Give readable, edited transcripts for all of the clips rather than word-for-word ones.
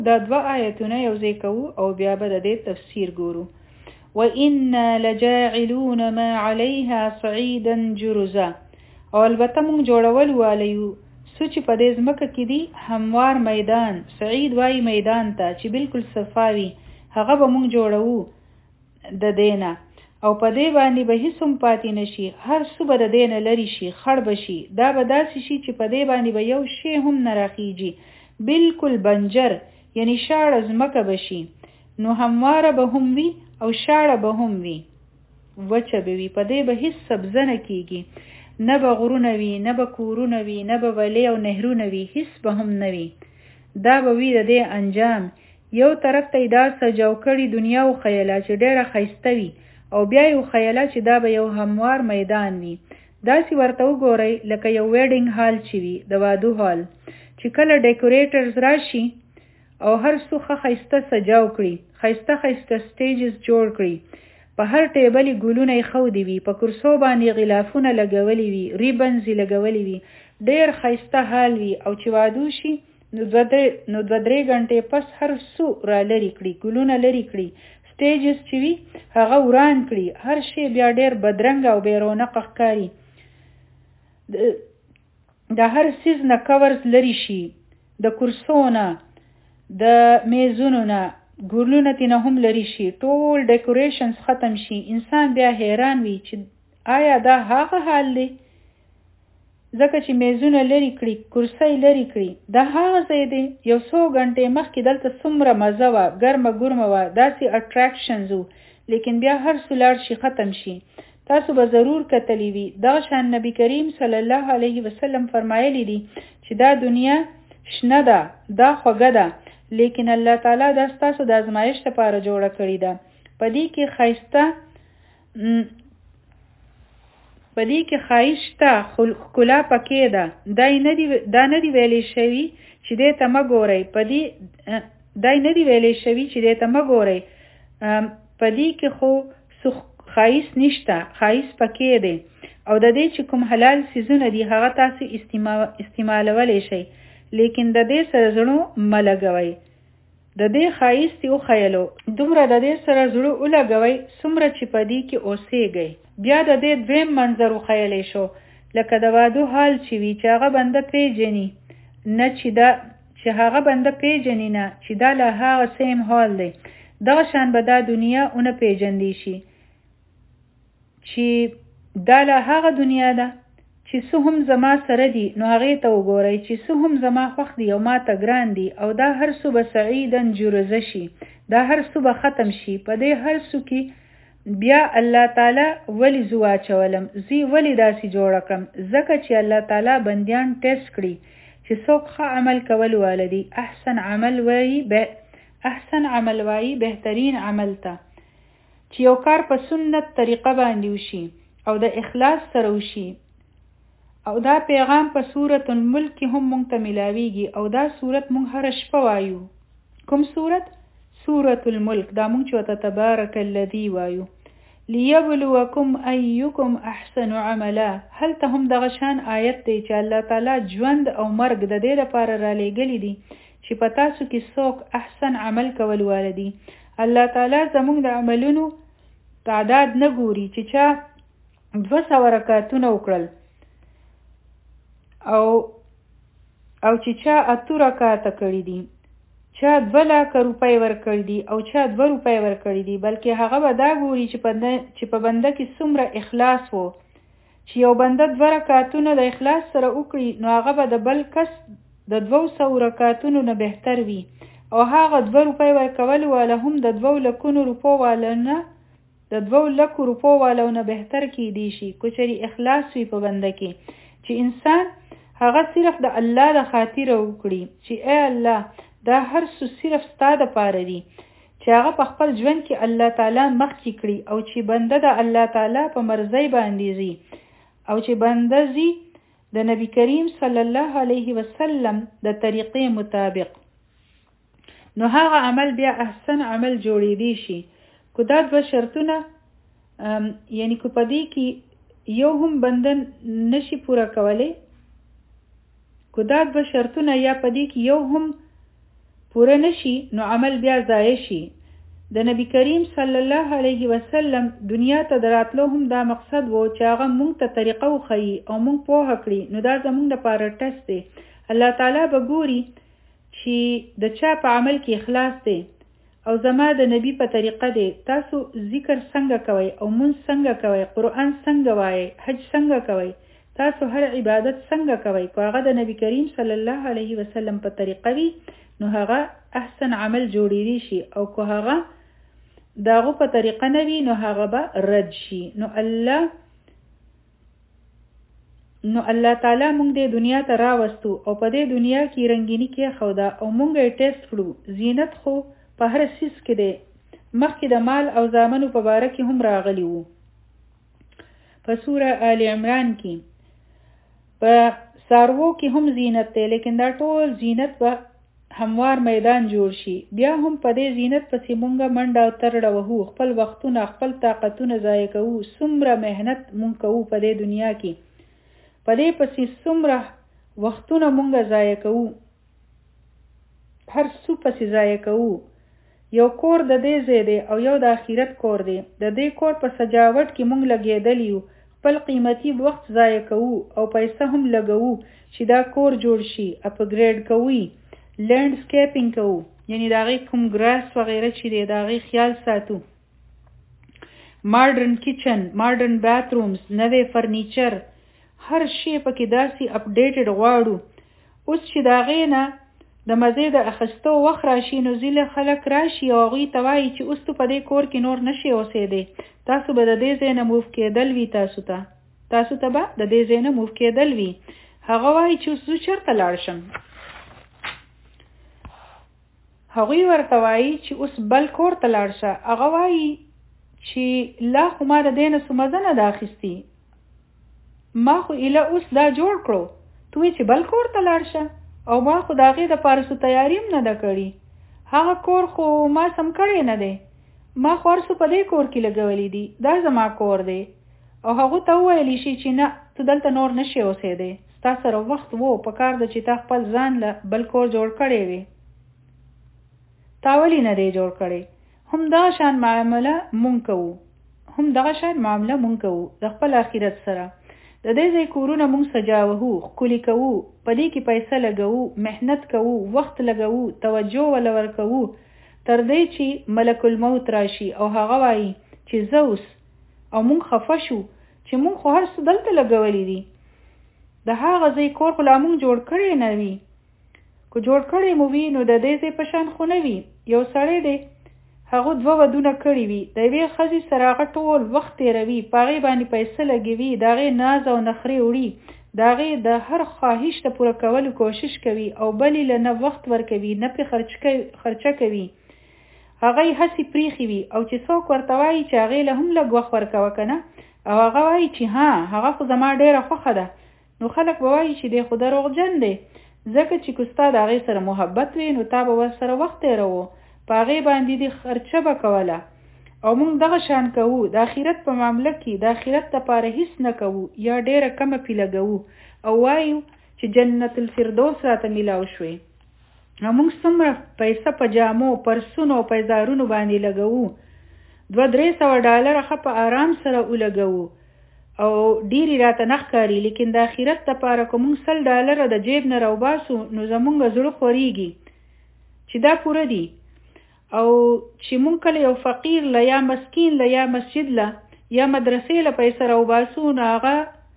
دا دوه آیتونه یو ځای کوو او بیا به د دې تفسیر ګورو. وَإِنَّا لَجَاعِلُونَ مَا عَلَيْهَا صَعِيدًا جُرُزًا، او البته مونږ جوړول والیو سو چې په دې ځمکه کې دی هموار میدان، سعید وای میدان ته چې بالکل صفاوي، هغه به مونږ جوړو د دینه، او په دې باندې به هیڅ هم پاتې نشي، هر څه به د دینه لري شي، خړ بشي، دا به داسې شي چې په دې باندې به یو شی هم نه راخیږي، بالکل بنجر، یعنی شاړه ځمکه بشي، نو همواره به هم وي او شاړه به هم وي، وچه به وي، په دې به هیڅ سبزه نه کیږي، نه به غرونه وي، نه به کورونه وي، نه به ولې او نهرونه وي، هیڅ به هم نه وي. دا به وي د دې انجام. یو طرف ته دا سجاو کړي دنیا او خیاله چې ډېره ښایسته وي، او بیا یو خیاله چې دا به یو هموار میدان وي. داسې ورته وګورئ لکه یو ویډینګ هال چې وي، د واده هال، چې کله ډیکوریټرز راشي او هر څه ښایسته سجاو کړي، ښایسته ښایسته سټیجز جوړ کړي، په هر ټیبل ګلونه یې ښودي وي، په کرسو باندې غلافونه لګولي وي، ریبنز یې لګولي وي، ډېر ښایسته حال وي، او چې واده شي نو دوه درې غنټې پس هر څه را لرې کړي، ګلونه لرې کړي، سټیجز چې وي هغه وران کړي، هر شی بیا ډېر بدرنګه او بې رونقه ښکاري، د هر څیز نه کورز لرې شي، د کرسو نه، د میزونو نه، ګلونه تینه هم لري شي، ټول ډیکوریشنز ختم شي، انسان بیا حیران وي چې آیا دا هغه حال دی؟ ځکه چې میزونه لري کړي، کرسۍ لري کړي، دا هغه ځای دی. یو څو غنټې مخکې دلته څومره مزه وه، ګرمه ګرمه وه، داسې اټراکشنز وو، لیکن بیا هر څه لاړ شي، ختم شي. تاسو به ضرور کتلی وي، دغه شان نبی کریم صلی الله علیه وسلم فرمایلی دي چې دا دنیا شنه ده، دا خوږه ده، لیکن الله تعالی دا ستاسو د ازمایښت لپاره جوړه کړې ده. په دې کې ښایسته ښکلا پکې ده. دا نه دی ویلې شوي چې دې ته مه ګورئ، په دې کې خو ښایست نشته، ښایست پکې دی، او د دې چې کوم حلال څیزونه دي هغه تاسو استعمالولی شئ، لیکن د دې سره زړه مه لګوئ. د دې ښایست یې وښیلو، دومره د دې سره زړه ولګوئ څومره چې په دې کې اوسېږئ. بیا د دې دویم منظر وښیلی شو، لکه د واده حال چې وي چې هغه بنده پیژني نه، چې هغه بنده پیژني نه چې دا له هغه سیم حال دی. دغه شان به دا دنیا اونه پیژندی شي چې دا له هغه دنیا ده چې څه هم زما سره دي، نو هغې ته وګورئ چې څه هم زما خوښ دي او ما ته ګران دي، او دا هر څه به سعیدن جرزه شي، دا هر څه به ختم شي. په دې هر څه کې بیا الله تعالی ولی زو اچولم، زی ولی داسې جوړه کړم، ځکه چې الله تعالی بندیان ټیسټ کړي چې څوک ښه عمل کول والدي، احسن عمل وایي بهترین عمل ته، چې یو کار په سنت طریقه باندې وشي او د اخلاص سره وشي. او دا پیغام په سورة الملک کې هم مونږ ته ملاویږي، او دا سورت مونږ هر شپه وایو. کوم سورت؟ سورة الملک. دا مونږ چې وته تبارک الذی وایو، لیبلوکم ایکم احسن عملا. هلته هم دغه شان آیت دی چې الله تعالی ژوند او مرګ د دې لپاره را لېږلی دي چې په تاسو کې څوک احسن عمل کول والدي. الله تعالی زمونږ د عملونو تعداد نه ګوري چې چا 200 رکعتونه وکړل او چې چا 8 رکعاته کړي دي، چا 2 لک روپۍ ورکړي دي او چا 2 روپۍ ورکړي دي، بلکې هغه به دا ګوري چې په بنده کې څومره اخلاص وو. چې یو بنده 2 رکعتونه د اخلاص سره وکړي، نو هغه به د بل کس د 200 رکعتونو نه بهتر وي، او هغه 2 روپۍ ورکول والا هم د 2 لکو روپو والو نه بهتر کیدی شي، کچری اخلاص وي په بنده کې، چې انسان هغه صرف د الله د خاطر وکړي چې اے الله دا هر څه صرف ستا د پاره دي، چې هغه په خپل ژوند کې الله تعالی مخکې کړي، او چې بنده د الله تعالی په مرضی باندې ځي، او چې بنده ځي د نبی کریم صلی الله علیه وسلم د طریقې مطابق، نو هغه عمل بیا احسن عمل جوړېدی شي. کو دا 2 شرطونه یعنی کو پدې کې یو هم بنده نشي پورا کولی، کو دا 2 شرطونه یا پدې کې یو هم پوره نشي نو عمل بیا ضایع شي. د نبی کریم صلی الله علیه وسلم دنیا ته دراتلو هم دا مقصد وو چې هغه مونږ ته طریقه وښیي او مونږ پوهه کړي. نو دا زمونږ دپاره ټسټ دی. الله تعالی به ګوري چې د چا په عمل کې اخلاص دی او زما د نبی په طریقه دی. تاسو ذکر څنګه کوئ او مونږ څنګه کوئ، قرآن څنګه وایئ، حج څنګه کوئ، تاسو هر عبادت څنګه کوئ. که هغه د نبی کریم صلی الله علیه وسلم په طریقه وي نو هغه احسن عمل جوړیدی شي، او که هغه داغو په طریقه نه وي نو هغه به رد شي. نو الله تعالی مونږ د دنیا ته راوستو او په دې دنیا کې رنگینی کې خودا او مونږ یې ټیسټ کړو. زینت خو په هر سیس کې دی. مخکې د مال او زامنو په باره کې هم راغلی وو په سوره آل عمران کې. په سارو کې هم زینت دی، لیکن دا ټول زینت به هموار میدان جوړ شي. بیا هم په دې زینت پسې مونږه منډه او ترړه وهو، خپل وختونه خپل طاقتونه ضایع کوو. څومره مهنت مونږ کوو په دې دنیا کې، په دې پسې څومره وختونه مونږه ضایع کوو، هر څه پسې ضایع کوو. یو کور د دې ځای دی او یو د آخرت کور دی. د دې کور په سجاوټ کې مونږ لګېدلی یو، خپل قیمتي وخت ضایع کوو او پیسه هم لګوو چې دا کور جوړ شي. اپګریډ کوي، لینډسکیپینګ کوو، یعنی د هغې کوم ګراس وغیره چې دی د هغې خیال ساتو. ماډرن کچن، ماډرن باترومز، نوی فرنیچر، هر شی پکې داسې اپډیټډ غواړو. اوس چې د هغې نه د مزې د اخیستو وخت راشي نو ځینې خلک راشي او هغوی ته وایي چې اوس تو په دې کور کې نور نشي اوسېدی، تاسو به د دې ځای نه موف کېدل وي. تاسو ته به د دې ځای نه موف کېدل وي. هغه وایي چې اوس زه چېرته لاړ شم. هغوی ورته وایي چې اوس بل کور ته لاړ شه. هغه وایي چې لا خو ما د دې نه څه مزه نه ده اخیستي، ما خو ایله اوس دا جوړ کړو، تو وایې چې بل کور ته لاړ شه او ما خو د هغې دپاره څه تیاري هم نه ده کړې. هغه کور خو ما سم کړی نه دی، ما خو هر څه په دې کور کې لګولی دي، دا زما کور دی. او هغو ته وویلی شي چې نه، ته دلته نور نشي اوسېدی، ستا سره وخت وو، په کار ده چې تا خپل ځان له بل کور جوړ کړی وي، تا ولې نه دی جوړ کړی. هم دغه شان معامله مونږ کوو د خپل آخرت سره. د دې ځای کورونه مونږ سجاوهو، ښکلي کوو، په دې کې پیسه لګوو، محنت کوو، وخت لګوو، توجه وله ورکوو، تر دې چې ملک الموت راشي او هغه وایي چې زه اوس، او مونږ خفه شو چې مونږ خو هر څه دلته لګولی دي، د هغه ځای کور خو لا مونږ جوړ کړی نه وي. که جوړ کړی مو وي نو د دې ځای په شان خو نه وي. یو سړی دی، هغه 2 ودونه کړي وي، د یوې ښځې سره هغه ټول وخت تېروي، په هغې باندې پیسه لګوي، د هغې ناز او نخرې وړي، د هغې د هر خواهش د پوره کولو کوشش کوي او بلې له نه وخت ورکوي نه پرې خرچه کوي. هغه یې هسې پریښي وي او چې څوک ورته وایي چې هغې له هم لږ وخت ورکوه که نه، او هغه وایي چې ها هغه خو زما ډېره خوښه ده، نو خلک به وایي چې دی خو دروغجن دی، ځکه چې که ستا د هغې سره محبت وي نو تا به ورسره وخت تېروو، په هغې باندې دې خرچه به کوله. او موږ دغه شان کوو د آخرت په معامله کې، د آخرت دپاره هیڅ نه کوو یا ډېره کمه پې لګوو او وایو چې جنت الفردوس راته میلاو شوی. او موږ څومره پیسه په جامو، پرسونو او پیزارونو باندې لګوو، $200-300 ښه په آرام سره ولګوو او ډېرې راته نه ښکاري، لیکن د آخرت دپاره که موږ $100 د جیب نه راوباسو نو زمونږ زړه خورېږي چې دا پوره دي. او چې مونږ کله یو فقیر له یا مسکین له یا مسجد له یا مدرسې له پیسه راوباسو نو هغه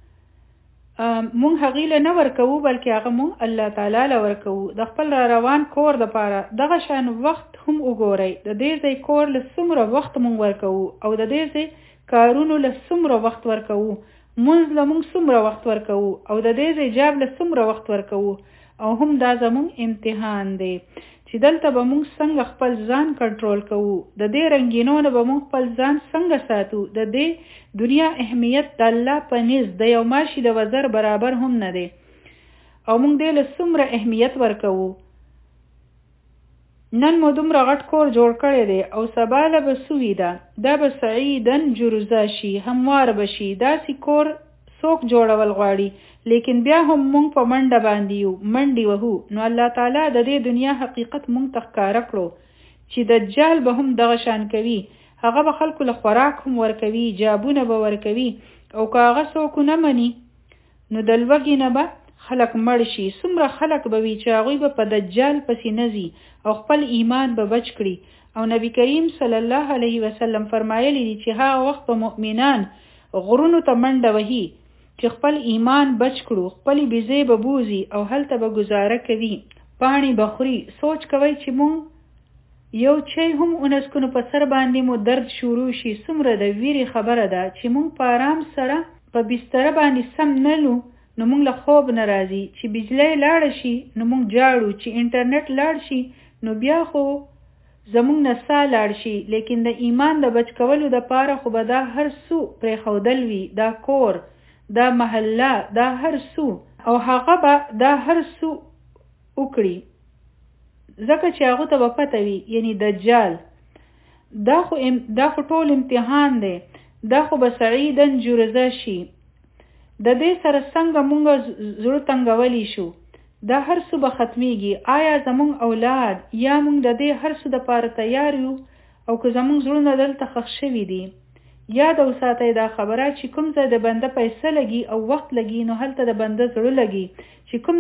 مونږ هغې له نه ورکوو، بلکې هغه مونږ الله تعالی له ورکوو د خپل را روان کور دپاره. دغه شان وخت هم وګورئ، د دې ځای کور له څومره وخت مونږ ورکوو او د دې ځای کارونو له څومره وخت ورکوو، مونځ له مونږ څومره وخت ورکوو او د دې ځای جاب له څومره وخت ورکوو. او هم دا زمونږ امتحان دی چې دلته به مونږ څنګه خپل ځان کنټرول کوو، د دې رنګینو نه به مونږ خپل ځان څنګه ساتو. د دې دنیا اهمیت د الله په نزد د یو ماشي د وزر برابر هم نه دی او مونږ دې له څومره اهمیت ورکوو. نن مو دومره غټ کور جوړ کړی دی او سبا له به سوي ده، دا به سعیدن جرزا شي، هموار به شي. داسې کور څوک جوړول غواړي، لیکن بیا هم مونږ په منډه باندې یو، منډې وهو. نو الله تعالی د دې دنیا حقیقت مونږ ته ښکاره کړو چې دجال به هم دغه شان کوي. هغه به خلکو له خوراک هم ورکوي، جابونه به ورکوي، او که هغه څوک نه مني نو د لوږې نه به خلک مړ شي. څومره خلک به وي چې هغوی به په دجال پسې نه ځي او خپل ایمان به بچ کړي. او نبی کریم صلی الله علیه وسلم فرمایلی دي چې هغه وخت به مؤمنان غرونو ته منډه وهي چې خپل ایمان بچ کړو، خپل بیزې به بوزي او هلته به گزاره کوي، پاڼې به خوري. سوچ کوي چې مونږ یو چای هم اونسکو نو په سر باندې مو درد شروع شي. څومره د ویرې خبره ده چې مونږ په آرام سره په بستر باندې سم نلو نو مونږ له خوب نه راځي، چې بجلی لاړ شي نو مونږ جاړو، چې انټرنیټ لاړ شي نو بیا خو زمونږ نه ساه لاړ شي. لیکن د ایمان د بچ کولو د پاره خو به دا هر څو پرېښودل وي، دا کور، دا محله، دا هر څو، او هغه به دا هر څو وکړي ځکه چې هغه ته به پته وي. یعنی دجال دا خو ټول امتحان دی، دا خو به سعیدن جرزه شي. د دې سره څنګه مونږ زړه تنګولی شو، دا هر څه به ختمیږي. آیا زمونږ اولاد یا مونږ د دې هر څه د پاره تیار یو؟ او که زمونږ زړونه دلته ښخ شوي دي، یاد وساتئ دا خبره چې کوم ځای د بنده پیسه لګي او وخت لګي نو هلته د بنده زړه لګي. چې کوم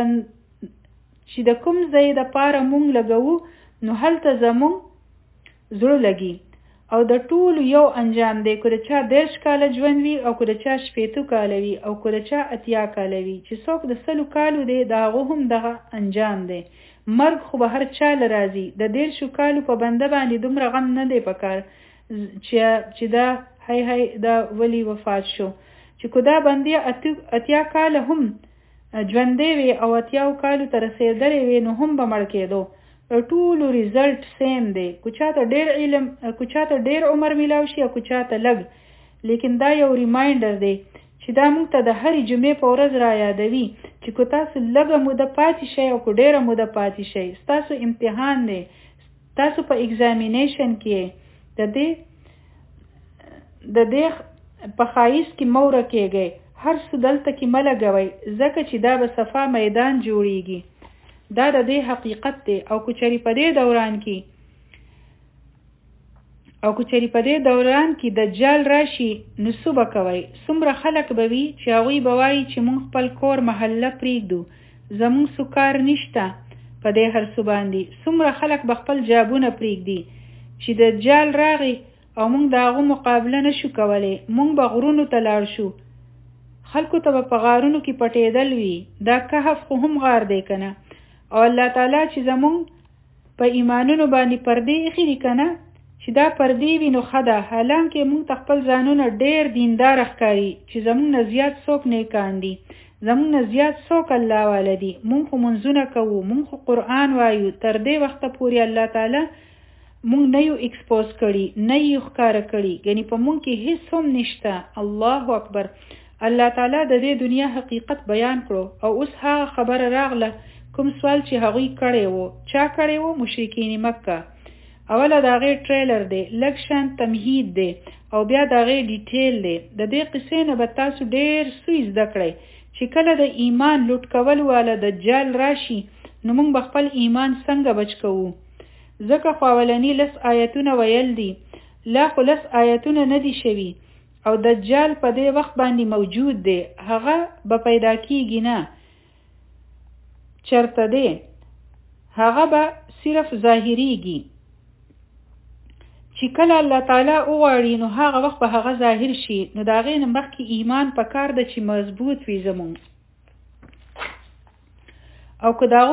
ځای د پاره مونږ لګو نو هلته زمونږ زړه لګي. او د ټول یو انجام دی، که د چا 10 کاله ژوند وي او که د چا 80 کاله وي او که د چا 80 کاله وي. چې څوک د 100 کالو دی د هغه هم دغه انجام دی. مرګ خو به هر چا له راځي. د 150 کالو په بنده باندې دومره غم نه دی پکار چې دا هی دا ولی وفات شو. چې که دا بندې 80 کاله هم ژوندې وي او 80 کالو ته رسېدلې وي نو هم به مړ کېدو. ټولو ریزلټ سیم دی، که چاته ډېر علم، که چاته ډېر عمر میلاو شي او که چاته لږ. لیکن دا یو ریمایندر دی چې دا موږ ته د هرې جمعې په ورځ را یادوي چې که تاسو لږه موده پاتې شئ او که ډېره موده پاتې شئ، ستاسو امتحان دی، تاسو په ایگزامینیشن کې د دې په ښایست کې مه ورکېږئ. هر څه دلته کې مه لګوئ ځکه چې دا به صفا میدان جوړیږي. دا د دې حقیقت دی. او که چېرې په دې دوران کې دجال راشي نو څه به کوئ؟ څومره خلک به وي چې هغوی به وایي چې مونږ خپل کور محله پرېږدو، زمونږ څه کار نشته په دې هر څه باندې. څومره خلک به خپل جابونه پرېږدي چې دجال راغی او مونږ د هغو مقابله نشو کولی، مونږ به غرونو ته لاړ شو. خلکو ته به په غارونو کې پټېدل وي. دا کهف خو هم غار دی که نه؟ او الله تعالی چې زمونږ په ایمانونو باندې پردې ایښي دي که نه، چې دا پردې وي نو ښه ده. حالانکه مونږ ته خپل ځانونه ډېر دیندار ښکاري چې زمونږ نه زیات څوک نیکان دي، زمونږ نه زیات څوک الله والا دي. مونږ خو منځونه کوو، مونږ خو قرآن وایو. تر دې وخته پورې الله تعالی مونږ نه یو اکسپوز کړي، نه یو ښکاره کړي، یعنی په مونږ کې هیڅ هم نشته. الله اکبر. الله تعالی د دې دنیا حقیقت بیان کړو. او اوس هغه خبره راغله کوم سوال چې هغوی کړی وو. چا کړی وو؟ مشرکین مکه. اوله د هغې ټریلر دی، لږ شان تمهید دی، او بیا د هغې ډیټیل دی. د دې قصې نه به تاسو ډېر څه زده کړئ چې کله د ایمان لوټ کول والا دجال راشي نو موږ به خپل ایمان څنګه بچ کوو. ځکه خو اولني 10 آیتونه ویل دي، لا خو 10 آیتونه نه دي شوي. او دجال په دې وخت باندې موجود دی، هغه به پیدا کیږي نه. چرته دی؟ هغه به صرف ظاهریږي. چې کله الله تعالی وغواړي نو هغه وخت به هغه ظاهر شي. نو د هغې نه مخکې ایمان پکار ده چې مضبوط وي زمونږ. او که د هغو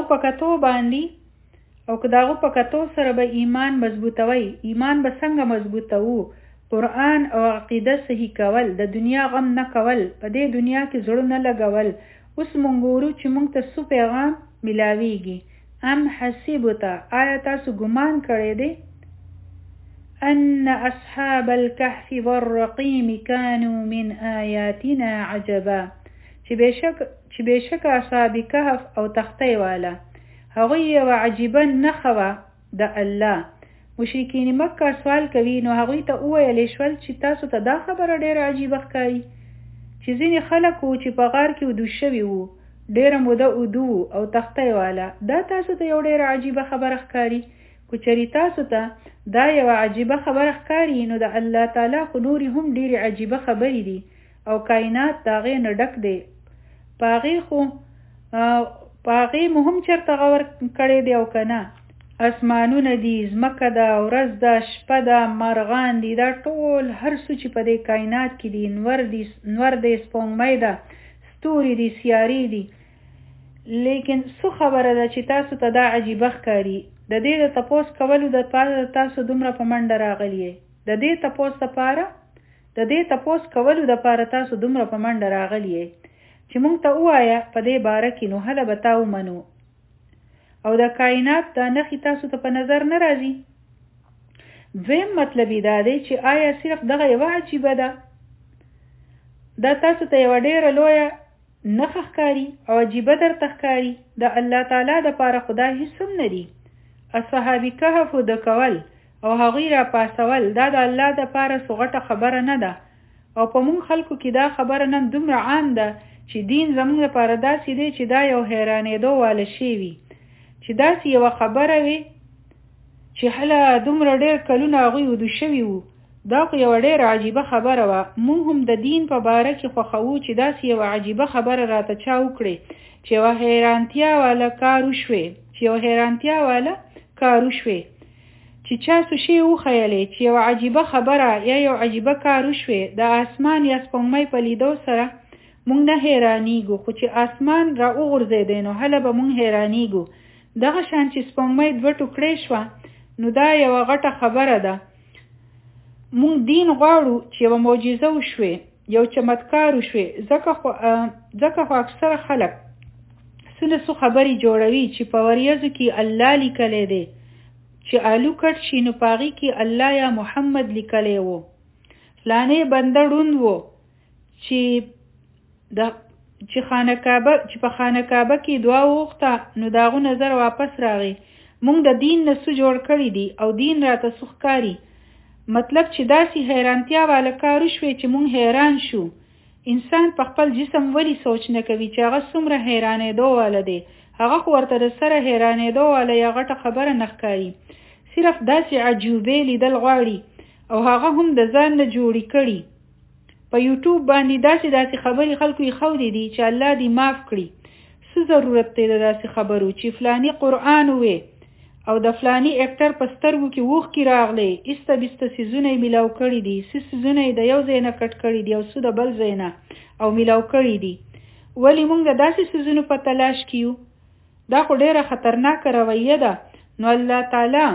په کتو سره به ایمان مضبوطوي. ایمان به څنګه مضبوطوو؟ قرآن او عقیده صحیح کول، د دنیا غم نه کول، په دې دنیا کې زړه نه لګول. اوس مونږ ګورو چې مونږ ته څه پیغام ملاویږي. ام حسبته، آیا تاسو ګمان کړی دی ان اصحاب الكهف والرقیم كانوا من آیاتنا عجبا، چې بېشک اصحاب کهف او تختې والا هغوی یو عجیبه نښه وه د الله. مشرکین مکه سوال کوي نو هغوی ته وویلی شول چې تاسو ته دا خبره ډېره عجیبه ښکاري چې ځینې خلک وو چې په غار کې ودو شوي وو، ډېره موده ودو او تختی والا. دا تاسو ته یو ډېره عجیبه خبره ښکاري؟ که چېرې تاسو ته دا یوه عجیبه خبره ښکاري، نو د الله تعالی خو نورې هم ډېرې عجیبه خبرې دي او کائنات د هغې نه ډک دی. په هغې مو هم چېرته غور کړی دی او که نه؟ اسمانونه دي، ځمکه ده، ورځ ده، شپه ده، مرغان دي، دا ټول هر څه چې په دې کائنات کې دي، نور دی، سپوږمۍ ده، ستوري دي، سیارې دي. لیکن څه خبره ده چې تاسو ته دا عجیبه ښکاري؟ د دې د تپوس کولو دپاره تاسو دومره په منډه راغلي یې؟ د دې تپوس کولو دپاره تاسو دومره په منډه راغلي یې چې موږ ته ووایه په دې باره کې، نو هله به تا ومنو. او د کائنات دا نښې تاسو ته په نظر نه راځي؟ دویم مطلب یې دا دی چې آیا صرف دغه یوه عجیبه ده؟ دا تاسو ته یوه ډېره لویه نښه ښکاري او عجیبه درته ښکاري؟ د الله تعالی دپاره خدای هېڅ هم نه دي. اصحاب کهف ودو کول او هغوی را پاسول، دا د الله دپاره څه غټه خبره نه ده. او په موږ خلکو کې دا خبره نن دومره عام ده چې دین زموږ لپاره داسې دی چې دا یو حیرانېدو واله شی وي، چې داسې یوه خبره وي چې هله دومره ډېر کلونه هغوی ودو شوي وو. دا خو یوه ډېره عجیبه خبره وه. موږ هم د دین په باره کې خوښوو چې داسې یوه عجیبه خبره راته چا وکړې چې یوه حیرانتیا واله کار وشوې، چې چا څه شی وښیلی چې یوه عجیبه خبره یا یو عجیبه کار وشوې. د اسمان یا سپوږمۍ په لیدو سره موږ نه حیرانیږو، خو چې اسمان را وغورځېدی نو هله به موږ حیرانیږو. دغه شان چې سپوږمۍ 2 ټوکړې شوه، نو دا یوه غټه خبره ده. موږ دین غواړو چې یوه معجزه وشوې، یو چمتکار وشوې. ځکه خو اکثره خلک څه خبرې جوړوي چې په وریځو کې الله لیکلی دی، چې آلو کټ شي نو په هغې کې الله یا محمد لیکلی و. فلانې بنده ړوند و چې په خانه کعبه کې دعا وغوښته نو د هغو نظر واپس راغی. موږ د دین نه څه جوړ کړي دي او دین راته څه ښکاري؟ مطلب چې داسې حیرانتیا واله کار وشوې چې موږ حیران شو. انسان په خپل جسم ولې سوچ نه کوي چې هغه څومره حیرانېدو واله دی؟ هغه خو ورته د سره حیرانېدو واله یا غټه خبره نه ښکاري. صرف داسې عجوبې لیدل غواړي او هغه هم د ځان نه جوړې کړي. په یوټیوب باندې داسې خبرې خلکو یې ښودې دي چې الله دې معاف کړي. څه ضرورت دی د داسې خبرو چې فلاني قرآن ووې او د فلاني اکټر په سترګو کې اوښکې راغلی، ایسته بیسته څیزونه یې میلاو کړي دي، څه څیزونه یې د یو ځای نه کټ کړي دي او څه د بل ځای نه او میلاو کړي دي. ولې موږ د داسې څیزونو په تلاش کې یو؟ دا خو ډېره خطرناکه رویه ده. نو الله تعالی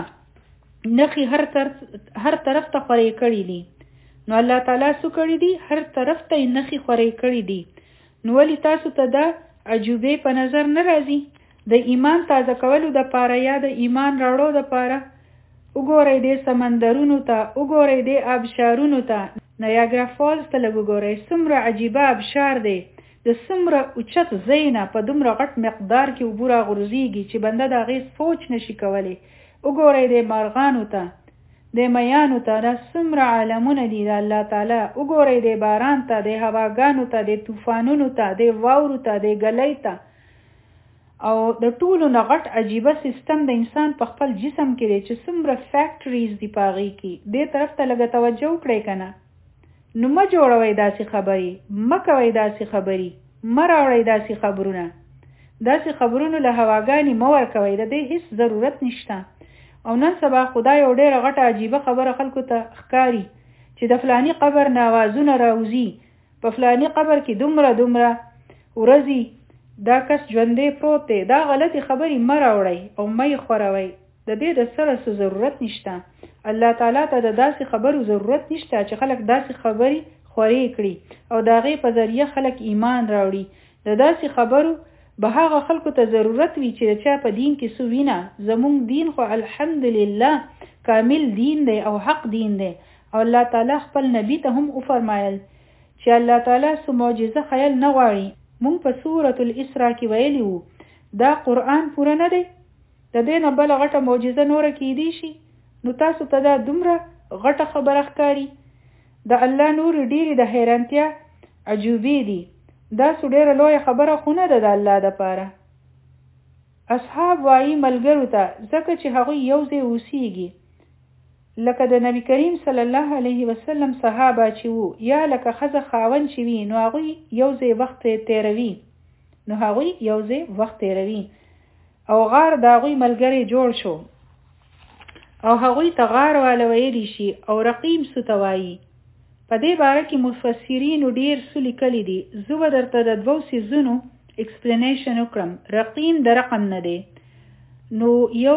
نښې هر طرف ته خورې کړي دي. نو الله تعالی څه کړي دي؟ هر طرف ته یې نښې خورې کړي دي. نو ولې تاسو ته دا عجوبې په نظر نه راځي؟ د ایمان تازه کولو دپاره یا د ایمان راوړو دپاره وګورئ دې سمندرونو ته، وګورئ دې آبشارونو ته. نیاګرا فالز ته لږ وګورئ، څومره عجیبه آبشار دی. د څومره اوچت ځای نه په دومره غټ مقدار کې اوبه راغورځېږي چې بنده د هغې سوچ نشي کولی. وګورئ دې مارغانو ته، دې میانو ته، دا څومره عالمونه دي د الله تعالی. وګورئ دې باران ته، دې هواګانو ته، دې طوفانونو ته، دې واورو ته، دې ګلۍ ته. او د ټولو نه غټ عجیبه سیستم د انسان په خپل جسم کې دی چې څومره فیکټریز دي په هغې کې. دې طرف ته لږه توجه وکړئ که نه؟ نو مه جوړوئ داسې خبرې، مه کوئ داسې خبرې، مه راوړئ داسې خبرونه. داسې خبرونو له هواګانې مه ورکوئ، د دې هیڅ ضرورت نشته. او نن سبا خدای یو ډېره غټه عجیبه خبره خلکو ته ښکاري چې د فلاني قبر نه آوازونه راوځي، په فلاني قبر کې دومره ورځي دا کس ژوندی پروت دی. دا غلطې خبرې مه راوړئ او مه یې خوروئ. د دې د سره څه ضرورت نشته. الله تعالی ته د داسې خبرو ضرورت نشته چې خلک داسې خبرې خورې کړي او د هغې په ذریعه خلک ایمان راوړي. د داسې خبرو به هغه خلکو ته ضرورت وي چې د چا په دین کې څه وینه. زمونږ دین خو الحمدلله کامل دین دی او حق دین دی. او الله تعالی خپل نبی ته هم وفرمایل چې الله تعالی څه معجزه خیال نه غواړي. مونږ په سورة الاسراء کې ویلي وو دا قرآن پوره نه دی، د دې نه بله غټه معجزه نوره کیدی شي. نو تاسو ته دا دومره غټه خبره ښکاري؟ د الله نور ډېرې د حیرانتیا عجوبې دي. دا ډېره لویه خبره خو نه ده د الله دپاره. اصحاب وایي ملګرو ته ځکه چې هغوی یو ځای اوسیږي لکه د نبی کریم صلی الله علیه وسلم صحابه چې وو یا لکه ښځه خاوند چې وي نو هغوی یو ځای وخت تیروي او غار د هغوی ملګری جوړ شو او هغوی ته غار والا ویلی شي او رقیم څه ته وایي. په دې باره کې مفسرینو ډېر څه لیکلي دي. زه به درته د 2 څیزونو ایکسپلینیشن وکړم. رقیم د رقم نه دی. نو یو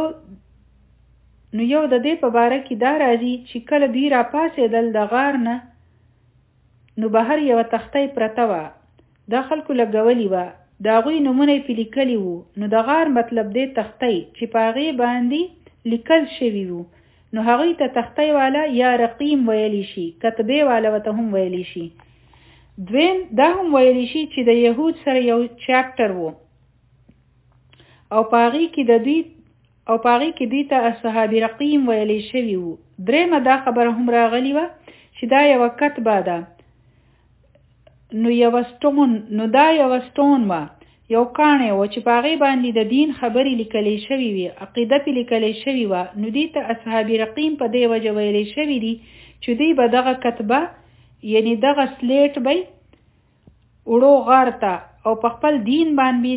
د دې په باره کې دا راځي چې کله دوی راپاڅېدل د غار نه نو بهر یوه تختۍ پرته وه. دا خلکو لګولې وه. د هغوی نومونه یې پې لیکلي وو. نو د غار مطلب دی تختۍ چې په هغې باندې لیکل شوي وو. نو هغوی ته تختۍ والا یا رقیم ویلی شي. کتبې والا ورته هم ویلی شي. دویم دا هم ویلی شي چې د یهود سره یو چاپټر وو او په هغې کې دوی ته اصحاب رقیم ویلی شوي وو. درېمه دا خبره هم راغلی وه چې دا یوه کتبه ده. نو دا یوه سټون وه، یو کاڼی و چې په هغې باندې د دین خبرې لیکلې شوي وي، عقیده پې لیکلې شوې وه. نو دې ته اصحاب رقیم په دې وجه ویلی شوي دي چې دوی به دغه کتبه یعنی دغه سلیټ به وړو غار ته او په خپل دین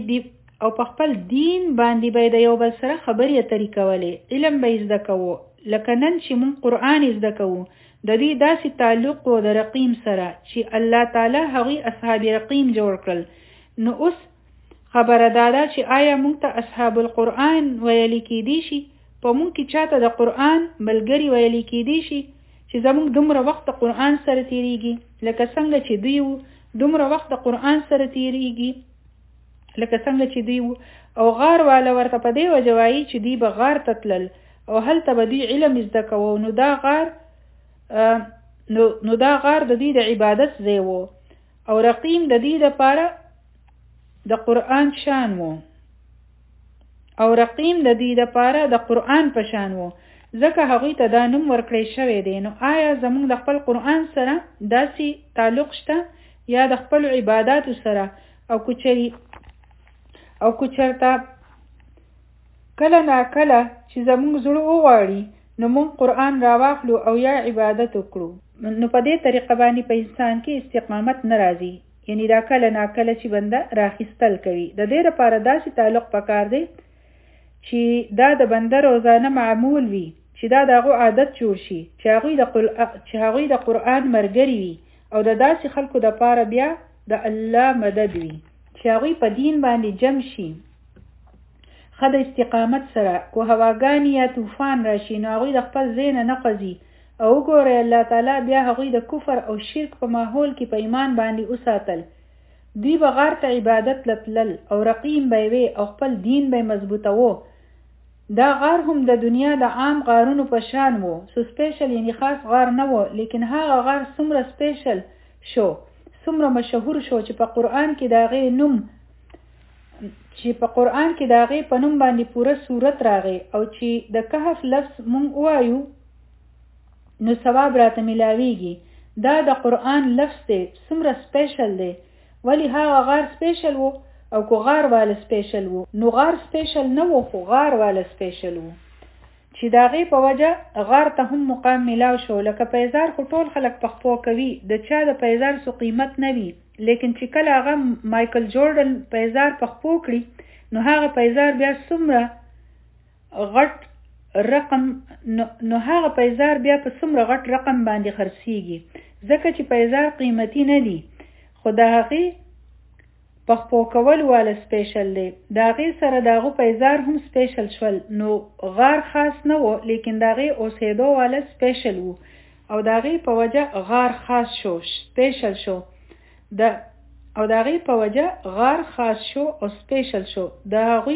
باندې به د یو بل سره خبرې اترې کولې، علم به یې زده کوو. لکه نن چې مونږ قرآن یې زده کوو، د دې داسې تعلق و د رقیم سره چې الله تعالی هغوی اصحاب رقیم جوړ کړل. نو اوس خبره داده چې آیا مونږ ته اصحاب القرآن ویلی کېدی شي؟ په مونږ کې چاته د قرآن ملګري ویلی کېدی شي چې زمونږ دومره وخت د قرآن سره تیریږي لکه څنګه چې دوی وو، دومره وخت د قرآن سره تیریږي لکه څنګه چې دوی وو. او غار والا ورته په دې وجه وایي چې دوی به غار ته تلل او هلته به دوی علم زده کوو. نو دا غار د دوی د عبادت ځای و او رقیم د دوی دپاره د قرآن شان و په شان و، ځکه هغوی ته دا نوم ورکړی شوی دی. نو آیا زموږ د خپل قرآن سره داسې تعلق شته یا د خپل عباداتو سره؟ او که چېرته کله ناکله چې زموږ زړه وغواړي نو موږ قرآن راواخلو او یا عبادت وکړو، نو په دې طریقه باندې په انسان کې استقامت نه راځي. یعنی دا کله ناکله چې بنده راخیستل کوي. د دې لپاره داسې تعلق پکار دی چې دا د بنده روزانه معمول وي، چې دا د هغو عادت جوړ شي چې هغوی د قرآن ملګري وي او د داسې خلکو دپاره بیا د الله مدد وي چې هغوی په دین باندې جمع شي. ښه د استقامت سره کو هواګانې یا طوفان راشي نو هغوی د خپل ځای نه قځي او وګورئ الله تعالی بیا هغوی د کفر او شرک په ماحول کې په ایمان باندې وساتل. دوی به غار ته عبادت لتلل او رقیم به وي او خپل دین به مضبوطوو. دا غار هم د دنیا د عام غارونو په شان و، سو سپیشل یعنی خاص غار نه و، لیکن هغه غار څومره سپیشل شو، څومره مشهور شو چې په قرآن کې د هغې په نوم باندې پوره صورت راغی. او چې د کهف لفظ مونږ وایو نو ثواب راته ملاویږي. دا د قرآن لفظ دی، څومره سپیشل دی. ولی هغه غار سپیشل و او کو غار والا سپیشل و، نو غار سپیشل نه و خو غار والا سپیشل و چې د هغې په وجه غار ته هم مقام ملاو شو. لکه پیزار خو ټول خلک پخپو کوي، د چا د پیزار سو قیمت نه وي، لیکن چې کله هغه مایکل جورډن پیزار پخپو کړي نو هغه پیزار بیا څومره غټ رقم باندې خرڅیږي، ځکه چې پیزار قیمتي نه دي. خو د هغې پخپو کول والا سپیشل دی، د هغې سره د هغو پیزار هم سپیشل شول. نو غار خاص نه و، لیکن د هغې اوسېدو والا سپیشل و او د هغې په وجه غار خاص شو، سپیشل شو. او د هغې په وجه غار خاص شو او سپیشل شو. د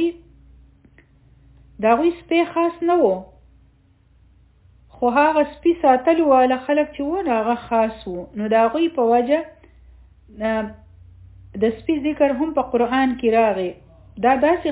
هغوی سپی خاص نه و، خو هغه سپی ساتلو والا خلک چې و نو هغه خاص و. نو د هغوی په وجه د سپی ذکر هم په قرآن کې راغی. دا داسې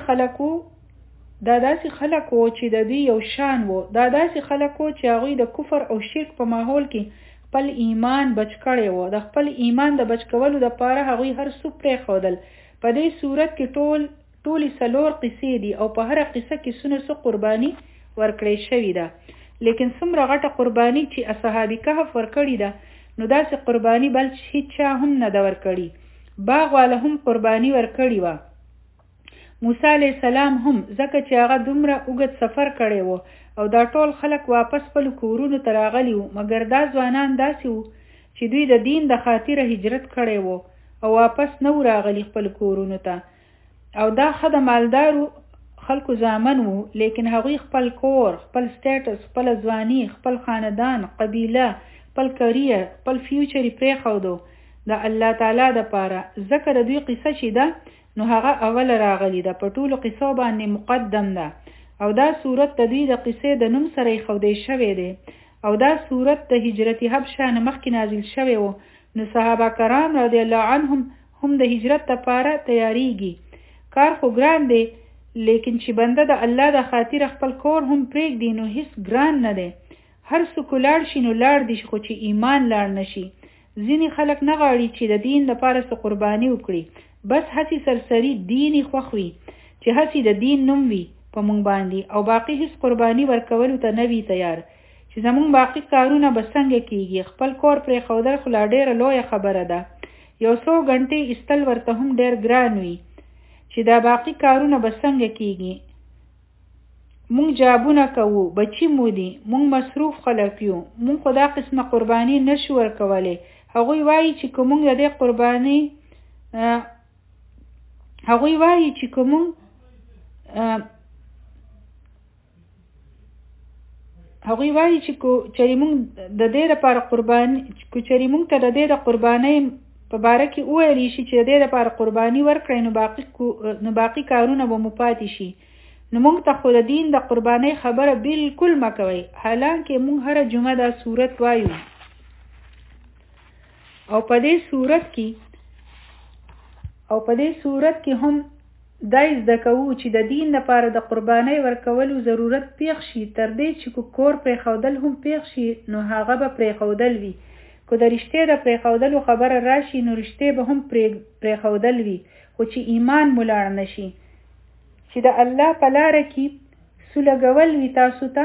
خلک و چې د دوی یو شان و. دا داسې خلک و چې هغوی د کفر او شرک په ماحول کې خپل ایمان بچ کړی وو. د خپل ایمان د بچ کولو دپاره هغوی هر څه پرېښودل. په دې صورت کې ټولې 4 قصې دي او په هره قصه کې څه قرباني ورکړې شوې ده. لیکن څومره غټه قرباني چې اصحاب کهف ورکړې ده، نو داسې قرباني بل هیڅ چا هم نه ده ورکړې. باغ والا هم قرباني ورکړې وه. موسی علیه السلام هم، ځکه چې هغه دومره اوږد سفر کړی وو او دا ټول خلک واپس خپلو کورونو ته راغلي وو، مګر دا ځوانان داسې وو چې دوی د دین د خاطره هجرت کړی وو او واپس نه وو راغلي خپل کورونو ته. او دا ښه د مالدارو خلکو زامن وو، لیکن هغوی خپل کور، خپل سټیټس، خپل ځواني، خپل خاندان، قبیله، خپل کریر، خپل فیوچر یې پرېښودو د الله تعالی دپاره. ځکه د دوی قصه چې ده نو هغه اول راغلی ده، په ټولو قصو باندې مقدم ده. او دا صورت د دوی د قصې د نوم سره ایښودی شوی دی. او دا صورت د هجرت حبشه نه مخکې نازل شوی و. نو صحابه کرام رضی الله عنهم هم د هجرت لپاره تیاریږي. کار خو ګران دی، لیکن چې بنده د الله د خاطر خپل کور هم پرېږدي نو هیڅ ګران نه دی. هر څوک لاړ شي نو لاړ دي، خو چې ایمان لاړ نشي. ځینې خلک نه غواړي چې د دین لپاره څه قرباني وکړي، بس هسې سرسري دیني خوښ وي چې هسې د دین نوم وي په مونږ باندې، او باقي هیڅ قرباني ورکولو ته نه وي تیار. چې زمونږ باقي کارونه به څنګه کیږي؟ خپل کور پرېښودل خو لا ډېره لویه خبره ده. 100 غنټې ایستل ورته هم ډېر ګران وي چې دا باقي کارونه به څنګه کیږي؟ مونږ جابونه کوو، بچي مو دي، مونږ مصروف خلک یو، مونږ خو دا قسمه قرباني نشو ورکولی. هغوی وایي چې که مونږ د دې قرباني هغوی وایي چې که مونږ چېرې مونږ د دې لپاره قرباني چېرې مونږ ته د دې د قربانۍ په باره کې وویلی شي چې د دې لپاره قرباني ورکړئ نو باقي کارونه به مو پاتې شي. نو مونږ ته خو د دین د قربانۍ خبره بالکل مه کوئ، حالانکه مونږ هره جمعه دا صورت وایو. او په دې صورت کې هم دا زده کوو چې د دین لپاره د قربانۍ ورکولو ضرورت پیښ شي، تر دې چې کور پرېښودل هم پیښ شي نو هغه به پرېښودل وي. که د رښتې د پرېښودلو خبره راشي نو رښتې به هم پرېښودل وي، خو چې ایمان مو لاړ نشي. چې د الله په لاره کې سوله ګول وي تاسو ته،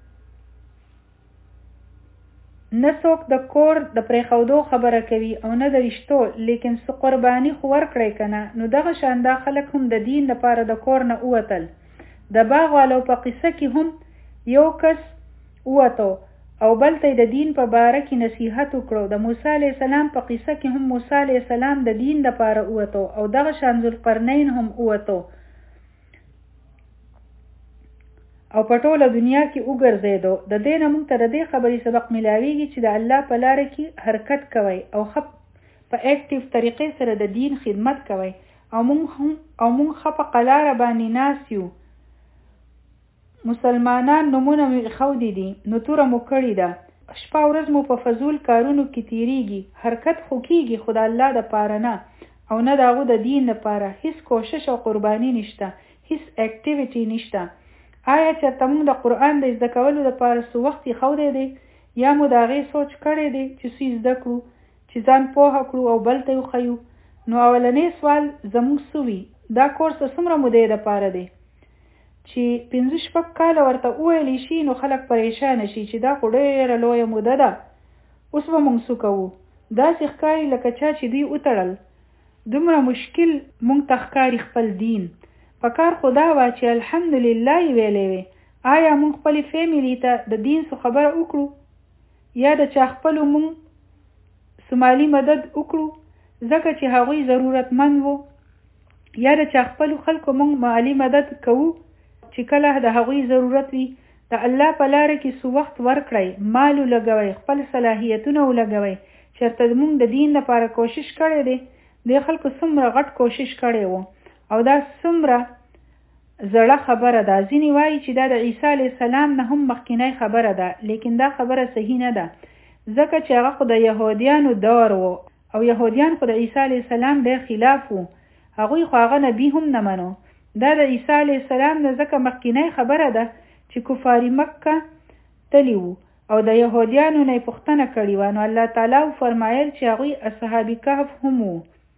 نه څوک د کور د پرېښودو خبره کوي او نه د رښتو، لیکن څه قرباني خو ورکړئ که نه. نو دغه شان دا خلک هم د دین لپاره د کور نه ووتل. د باغ والو په قصه کې هم یو کس ووتو او بل ته د دین په باره کې نصیحت وکړو. د موسی علیه السلام په قصه کې هم موسی علیه السلام د دین لپاره ووتو او دغه شان ذوالقرنین هم ووتو او په ټوله دنیا کې وګرځېدو. د دې نه موږ ته د دې خبرې سبق ملاویږي چې د الله په لاره کې حرکت کوئ او په اکټیو طریقې سره د دین خدمت کوئ. او موږ ښه په قلاره باندې ناست یو. مسلمانان نومونه مې ایښودي دي، نو توره مو کړې ده. شپه ورځ مو په فضول کارونو کې تیریږي. حرکت خو کیږي، خو د الله دپاره نه او نه د هغو د دین دپاره. هیڅ کوشش او قرباني نشته، هیڅ اکټیویټي نشته. آیا چېرته موږ د قرآن د زده کولو دپاره څه وخت ایښودی دی، یا مو د هغې سوچ کړی دی چې څه زده کړو، چې ځان پوهه کړو او بل ته یې وښیو؟ نو اولنی سوال زموږ څه وي؟ دا کورس څومره مودې دپاره دی؟ چې 5-6 کاله ورته وویلی شي نو خلک پریشانه شي چې دا خو ډېره لویه موده ده، اوس به موږ څه کوو؟ داسې ښکاري لکه چا چې دوی وتړل. دومره مشکل موږ ته ښکاري خپل دین. په کار خو دا وه چې الحمدلله یې ویلی وی. آیا موږ خپلې فیملي ته د دین څه خبره وکړو، یا د چا خپلو موږ مالي مدد وکړو ځکه چې هغوی ضرورتمند وو، یا د چا خپلو خلکو موږ مالي مدد کوو چې کله د هغوی ضرورت وي؟ د الله په لاره کې څه وخت ورکړئ، مال ولګوئ، خپل صلاحیتونه ولګوئ. چېرته موږ د دین لپاره کوشش کړی دی؟ دې خلکو څومره غټ کوشش کړی و او دا څومره زړه خبره ده. ځینې وایي چې دا د عیسی علیه السلام نه هم مخکینی خبره ده، لیکن دا خبره صحیح نه ده، ځکه چې هغه خو د یهودیانو دور و او یهودیان خو د عیسی علیه السلام ډېر خلاف وو. هغوی خو هغه نبي هم نه منو. دا د عیسی علیه السلام نه ځکه مخکینی خبره ده چې کفار مکه تلي وو او د يهوديانو نه پوښتنه کړې و، نو الله تعالی فرمایل چې هغوی اصحاب کهف هم وو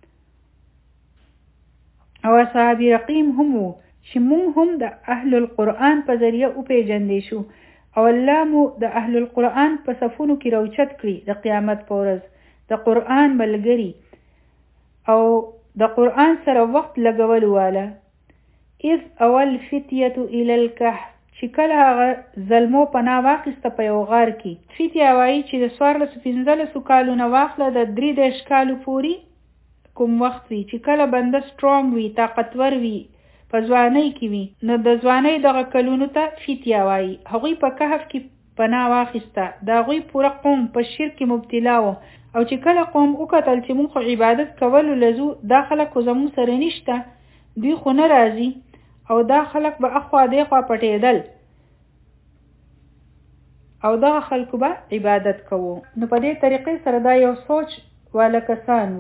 او اصحاب رقیم هم وو چې مونږ هم د اهل القرآن په ذریعه وپېژندې شو او الله مو د اهل القرآن په صفونو کې راوچت کړي د قیامت په ورځ د قرآن ملګري او د قرآن سره وخت لګول واله. اذ اول فتیة الى الکهف چې کله هغه ظلمو پناه واخیسته په یو غار کې. فتیه وایي چې د 1415 کالو نه واخله د 23 کالو پورې کوم وخت وي چې کله بنده سترونګ وي، طاقتور وي، په ځوانۍ کې وي، نو د ځوانۍ دغه کلونو ته فتیه وایي. هغوی په کهف کې پناه واخیسته. د هغوی پوره قوم په شرک کې مبتلا و او چې کله قوم وکتل چې موږ خو عبادت کولو لزو، دا خلک خو زموږ سره نشته، دوی خو نه راځي او دا خلک به اخوا دیخوا پټېدل او دغه خلکو به عبادت کوو. نو په دې طریقې سره دا یو سوچ والا کسان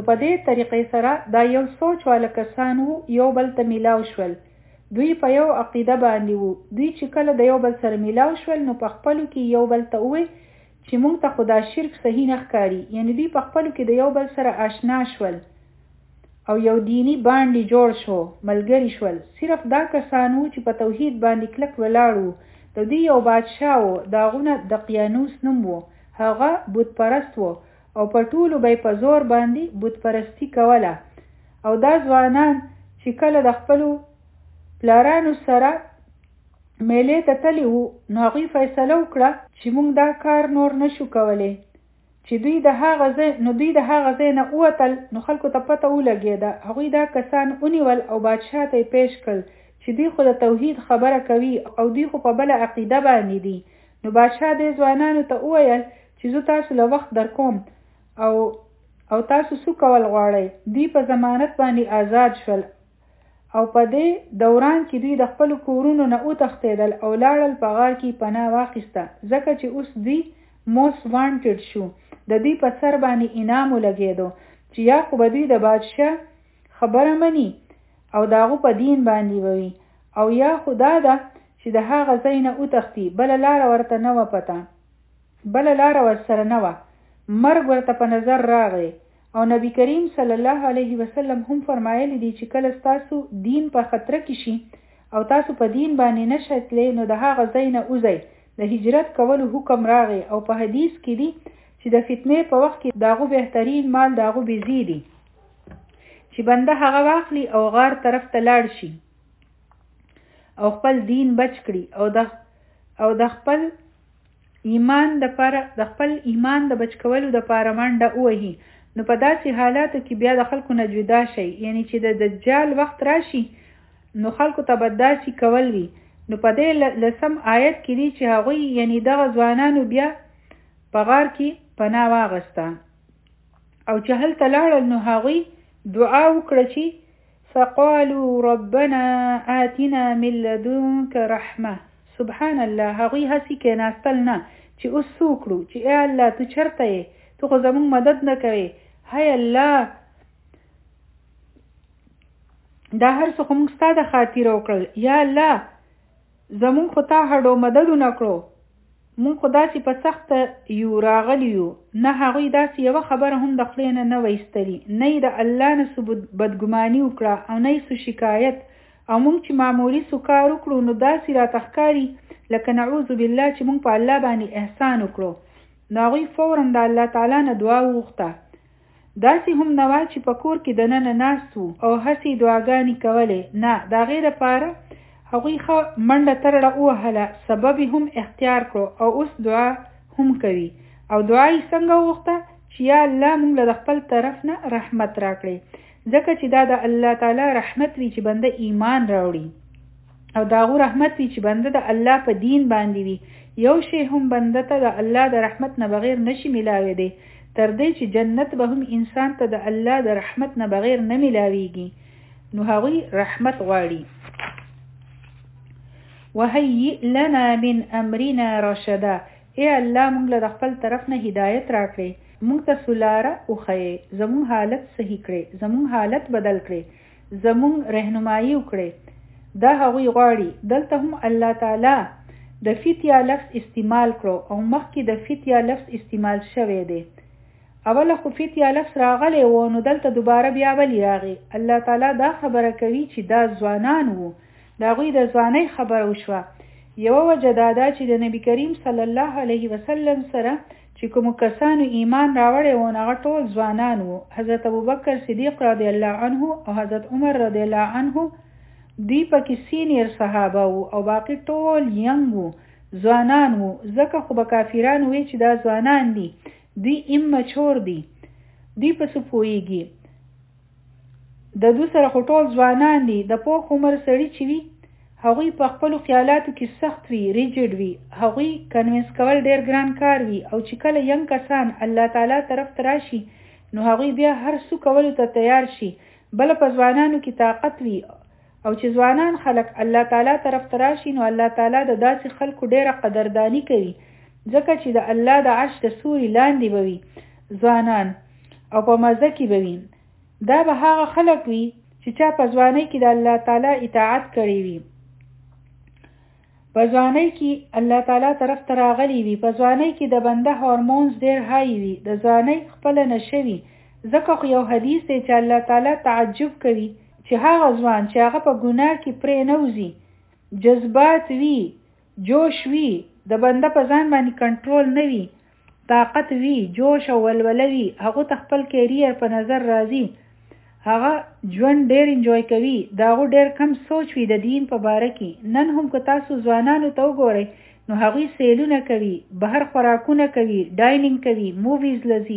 وو. یو بل ته میلاو شول. دوی په یو عقیده باندې وو. دوی چې کله د یو بل سره میلاو شول نو په خپلو کې یو بل ته وویل چې مونږ ته خدا شرک صحیح نه ښکاري. یعنی دوی په خپلو کې د یو بل سره آشنا شول او یو دینی باندې جوړ شو، ملګری شول. صرف دا کسان وو چې په توحید باندې کلک ولاړ وو. د دوی یو بادشاه وو، د هغه دقیانوس نوم وو. هغه بت پرست وو او په ټولو به په زور باندې بت پرستی کوله. او دا ځوانان چې کله د خپلو پلارانو سره میلې ته تللی وو، نو هغوی فیصله وکړه چې موږ دا کار نور نشو کولی، چې دوی د هغه ځای نه ووتل. نو خلکو ته پته ولګېده. هغوی دا کسان ونیول او بادشاه ته یې پیش کړل چې دوی خو د توحید خبره کوي او دوی خو په بله عقیده باندې دي. نو بادشاه دې ځوانانو ته وویل چې زه تاسو له وخت در کوم او تاسو څه کول غواړئ. دوی په ضمانت باندې آزاد شول او په دې دوران کې دوی د خپلو کورونو نه وتښتېدل او لاړل په غار کې پناه واخیسته، ځکه چې اوس دوی موست وانټډ شو. د دوی په سر باندې انعام ولګېدو چې یا خو به دوی د بادشاه خبره مني او د هغه په دین باندې ووي، او یا خو دا ده چې د هغه ځای نه وتښتي. بله لاره ورته نه وه پته، بله لاره ورسره نه وه. مرګ ورته په نظر راغی او نبی کریم صلی الله علیه وسلم هم فرمایلی دی چې کله ستاسو دین په خطر کې شي او تاسو په دین باندې نشئ تللی، نو د هغه ځای نه وځئ. د هجرت کولو حکم راغی او په حدیث کې دی چې د فتنې په وخت کې د هغو بهترین مال د هغو بیزی دی چې بنده هغه واخلي او غار طرف ته لاړ شي او خپل دین بچ کړي او د خپل ایمان د بچ کولو د پاره منډه ووهي. نو په داسې حالاتو کې بیا د خلکو نه جدا شي، یعنی چې د دجال وخت راشي نو خلکو ته به داسې کول وي. نو په دې 10 آیت کې دی چې هغوی یعنی دغه ځوانانو بیا په غار کې پناه واغسته او چې هلته لاړل نو هغوی دعا وکړه چې فقالوا ربنا آتنا من لدنك رحمه. سبحان الله، هغوی هسې کېناستل نه چې اوس څه وکړو، چې ای الله تو چېرته یې، تو خو زموږ مدد نه کوې. هی الله، دا هر څه خو موږ ستا د خاطره وکړل. یا الله، زموږ خو تا هډو مدد ونه کړو، موږ خو داسې په سخته یو راغلی یو. نه هغوی داسې یوه خبره هم د خولې نه ویستلي، نه یې د الله نه څه بدګماني وکړه او نه یې څه شکایت. او موږ چې معمولي څه کار وکړو نو داسې راته ښکاري لکه نعوذ بالله چې موږ په الله باندې احسان وکړو. نو هغوی فوراً د الله تعالی نه دعا وغوښته. داسې هم نه وه چې په کور کې دننه ناست وو او هسې دعاګانې کولې، نه، د هغې دپاره هغوی ښه منډه ترړه ووهله، سبب یې هم اختیار کړو او اوس دعا هم کوي. او دعا یې څنګه وغوښته چې یا الله موږ له خپل طرف نه رحمت راکړئ، ځکه چې دا د الله تعالی رحمت وي چې بنده ایمان راوړي او د هغو رحمت وي چې بنده د الله په دین باندې وي. یو شی هم بنده ته د الله د رحمت نه بغیر نشي ملاوېدی، تر دې چې جنت به هم انسان ته د الله د رحمت نه بغیر نه ملاویږي. نو هغوی رحمت غواړي. وهيئ لنا من امرنا رشدا. ای الله موږ له خپل طرف نه هدایت راکړي، موږ ته سلاره وښیې، زموږ حالت صحیح کړي، زموږ حالت بدل کړي، زموږ رهنمایي وکړي. دا هغوی غواړي. دلته هم الله تعالی د فتیا لفظ استعمال کړو او مخکې د فتیا لفظ استعمال شوی دی. اوله خو فتیا لفظ راغلی و نو دلته دوباره بیا بلی راغی. الله تعالی دا خبره کوي چې دا ځوانان وو، د هغوی د ځوانۍ خبره وشوه. یوه وجه دا ده چې د نبی کریم صلی الله علیه وسلم سره چې کوم کسانو ایمان راوړی و هغه ټول ځوانان وو. حضرت ابوبکر صدیق رضی الله عنه او حضرت عمر رضی الله عنه دی پکې سینیر صحابه وو او باقی ټول ینګ وو، ځوانان وو. ځکه خو به کافران وی چې دا ځوانان دي، دی امچور دي، دی پس پوهیږي. د دو سره خو ټول ځوانان دي. د پوخ عمر سړي چې وي هغوی په خپلو خیالاتو کې سخت وي، ریجډ وي، هغوی کنوینس کول ډیر ګران کار وي. او چې کله ینګ کسان الله تعالی طرف ته راشي نو هغوی بیا هر څه کولو ته تیار شي. بل په ځوانانو کې طاقت وي. او چې ځوانان خلق الله تعالی طرف ته راشي نو الله تعالی د داسې خلکو ډیره قدردانی کوي، ځکه چې د الله د عرش د سوري لاندې به وي ځوانان او په مزه کې به وي. دا به هغه خلک وي چې چا په ځوانۍ کې د الله تعالی اطاعت کړی وي، په ځوانۍ کې الله تعالی طرف ته راغلی وي، په ځوانۍ کې د بنده هورمونز ډیر های وي، د ځوانۍ خپله نشه وي. ځکه خو یو حدیث دی چې الله تعالی تعجب کوي چې هغه ځوان چې هغه په ګناه کې پرې نه وځي، جذبات وي، جوش وي، د بنده په ځان باندې کنټرول نه وي، طاقت وي، جوش او ولوله وي، هغه ته خپل کیریر په نظر راځي، هغه ژوند ډیر انجوای کوي، دا هغه ډیر کم سوچ وي د دین په باره کې. نن هم که تاسو ځوانانو ته وګورئ نو هغوی سیلونه کوي، بهر خوراکونه کوي، ډاینینګ کوي، موویز لځي،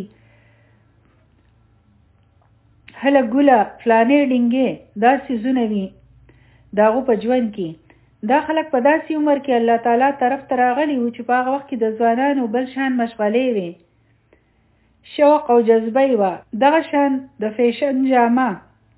هله ګوله فلانې ډینګې، دا څیزونه وي د هغو په ژوند کې. دا خلک په داسې عمر کې الله تعالی طرف ته راغلي وو چې په هغه وخت کې د ځوانانو بل شان مشغلې وي، شوق او جذبه وه. دغه شان د فیشن جامه،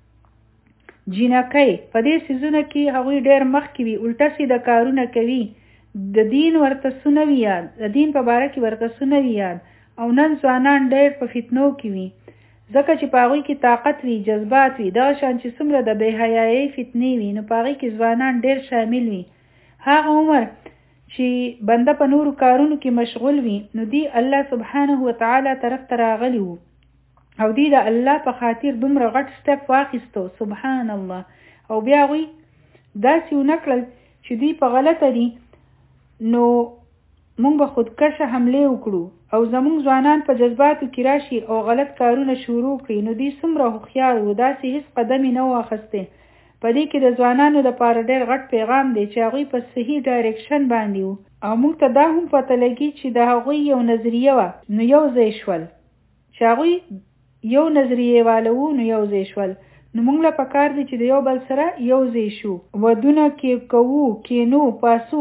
جینکۍ، په دې څیزونه کې هغوی ډېر مخکې وي، الټه سیده کارونه کوي، د دین ورته څه نه وي یاد، د دین په باره کې ورته څه نه وي یاد. او نن ځوانان ډېر په فتنو کې وي، ځکه چې په هغوی کې طاقت وي، جذبات وي. دغه شان چې څومره د بې حیایۍ فتنې وي نو په هغوی کې ځوانان ډېر شامل وي. هغه عمر چې بنده په نورو کارونو کې مشغول وي نو دی الله سبحانه وتعالی طرف ته راغلی وو او دی د الله په خاطر دومره غټ سټپ واخیستو، سبحان الله. او بیا هغوی داسې ونه کړل چې دوی په غلطه دي نو موږ به خودکشه حملې وکړو او زموږ ځوانان په جذباتو کې راشي او غلط کارونه شروع کړي. نو دوی څومره هوښیار وو، داسې هیڅ قدم یې نه واخیستی. په دې کې د ځوانانو لپاره ډېر غټ پیغام دی چې هغوی په صحیح ډایرکشن باندې وو. او موږ ته دا هم پته لګي چې د هغوی یو نظریه وه نو یو ځای شول، چې هغوی یو نظریه واله وو نو یو ځای شول. نو موږ له پکار دی چې د یو بل سره یو ځای شو، ودونه کې کوو، کینو، پاسو،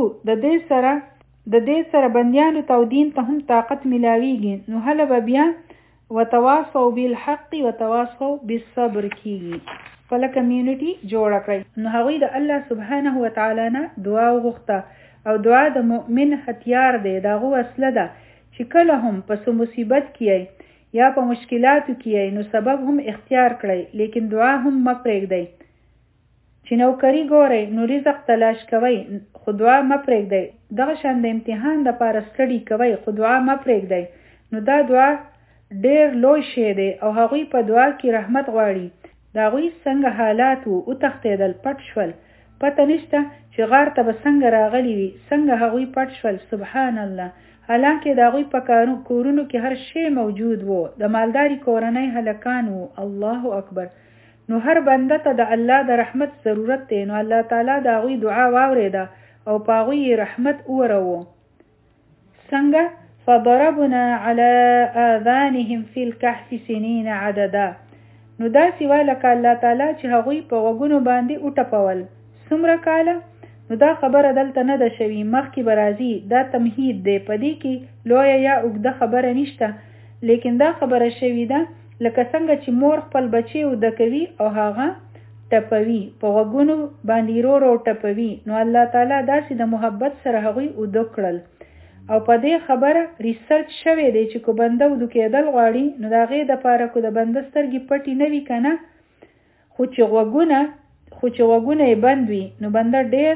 د دې سره بندیانو ته او دین ته هم طاقت ملاویږي. نو هله به بیا وتواصوا بالحق وتواصوا بالصبر کیږي، خپله کمیونټي جوړه کړئ. نو هغوی د الله سبحانه وتعالی نه دعا وغوښته او دعا د مؤمن هتیار دی، د هغو وسله ده چې کله هم په مصیبت کې یا په مشکلاتو کې نو سبب هم اختیار کړئ، لیکن دعا هم مه پرېږدئ. چې نوکری ګورئ نو رزق تلاش کوئ خو دعا مه پرېږدئ. دغه شان د امتحان دپاره سټډي کوئ خو دعا مه پرېږدئ. نو دا دعا ډېر لوی شی دی او هغوی په دعا کې رحمت غواړي. د هغوی څنګه حالات وو، وتښتېدل، پټ شول، پته نشته چې غار ته به څنګه راغلي وي، څنګه هغوی پټ شول، سبحان الله. حالانکه د هغوی په کورونو کې هر شی موجود وو، د مالداري کورنۍ هلکان وو، الله اکبر. نو هر بنده ته د الله د رحمت ضرورت دی. نو الله تعالی د هغوی دعا واورېده او په هغوی رحمت وروه. څنګه؟ فضربنا على آذانهم في الكهف سنين عددا. نو داسې وه لکه الله تعالی چې هغوی په غوږونو باندې وټپول. څومره کاله؟ نو دا خبره دلته نه ده شوي، مخکې به راځي. دا تمهید دی، په دې کې لویه یا اوږده خبره نشته، لیکن دا خبره شوې ده لکه څنګه چې مور خپل بچی وده کوي او هغه ټپوي، په غوږونو باندې ورو ورو ټپوي. نو الله تعالی داسې د محبت سره هغوی وده کړل. او په دې خبره ریسرچ شوی دی چې کو بنده وده کېدل غواړي نو د هغې دپاره کو د بنده سترګې پټې نه وي که نه، خو چې غوږونه یې بند وي نو بنده ډېر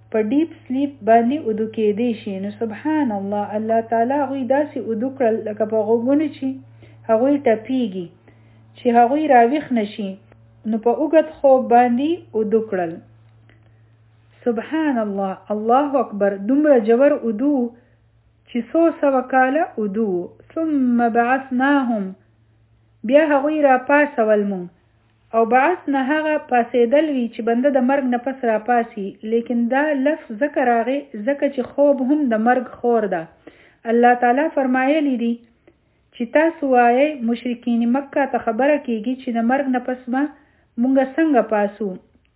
په ډیپ سلیپ باندې ودو کېدی شي. نو سبحان الله، الله تعالی هغوی داسې ودو کړل لکه په غوږونو چې هغوی ټپیږي چې هغوی راویښ نشي، نو په اوږد خوب باندې ودو کړل. سبحان الله، الله اکبر. دومره جوور ودو چې 100 کاله ودو. ثم بعثناهم، بیا هغوی را پاسول مونږ. او بعثنا هغه پاسېدل وي چې بنده د مرګ نه پس را پاسي، لیکن دا لفظ ذکر راغی ځکه چې خوب هم د مرګ خور ده. الله تعالی فرمایلی دي چې تاسو وایئ مشرکین مکه ته خبره کیږي چې د مرګ نه پس به مونږ څنګه پاسو،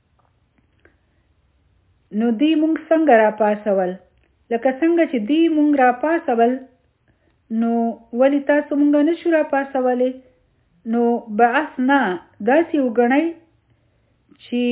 نو دی مونږ څنګه را پاسول؟ لکه څنګه چې دی مونږ را پاسول، نو ولی تاسو مونږ نشو را پاسولی؟ نو بعثنا داسې وګڼئ چې